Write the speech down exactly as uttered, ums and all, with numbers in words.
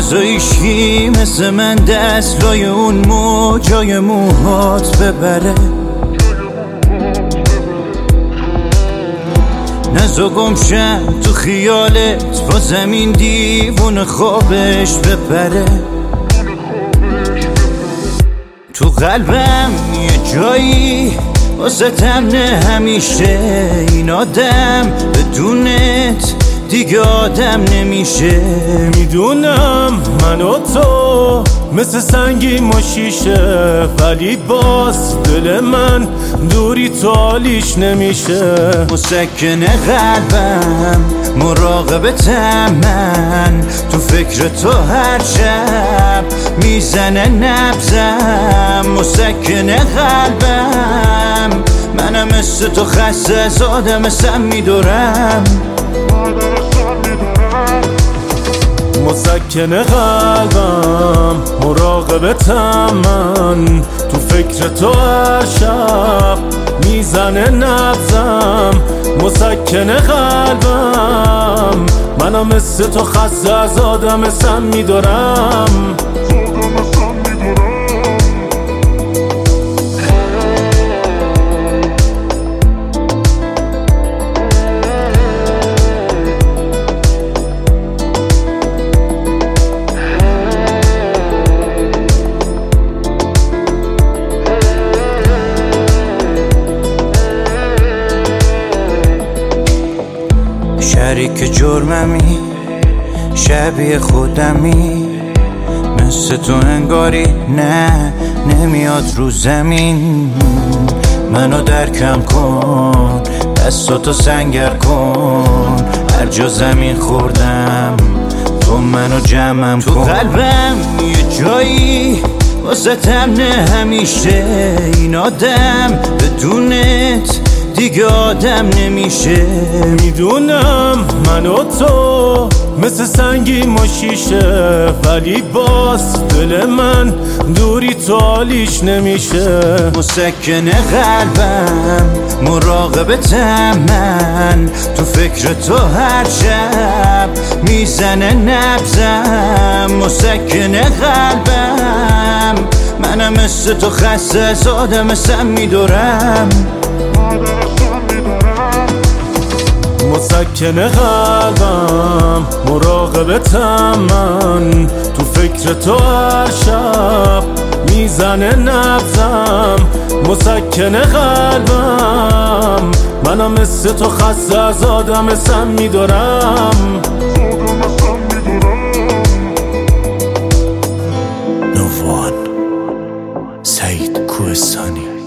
بذار ایشکی مثل من دست لای اون موجای موهات ببره، نزا گمشم تو خیالت با زمین دیوون خوابش ببره. تو قلبم یه جایی واسه تمنه همیشه، این آدم بدونت دیگه آدم نمیشه. میدونم من و تو مثل سنگی و شیشه، ولی باز دل من دوری تو حالیش نمیشه. مسکن قلبم مراقبتم من، تو فکر تو هر شب میزنه نبزم. مسکن قلبم منم مثل تو خسته از آدم سم میدورم. مسکن قلبم مراقبتم من، تو فکر تو هر شب میزنه نبزم. مسکن قلبم منم مثل تو خسته از آدم سم میدارم. شریک جرممی شبیه خودمی، مثل تو انگاری نه نمیاد رو زمین. منو درکم کن دستاتو سنگر کن، هر جا زمین خوردم تو منو جمعم کن. تو قلبم یه جایی واسه تمنه همیشه، این آدم بدونت دیگه آدم نمیشه. میدونم من و تو مثل سنگی و شیشه، ولی باز دل من دوری تو حالیش نمیشه. مسکن قلبم مراقبتم من، تو فکر تو هر شب میزنه نبزم. مسکن قلبم منم مثل تو خسته از آدم سم میدورم. مسکن قلبم مراقبتم من، تو فکر تو هر شب میزنه نبزم. مسکن قلبم منم مثل تو خسته از آدم سم میدارم. نووان سعید کوهستانی.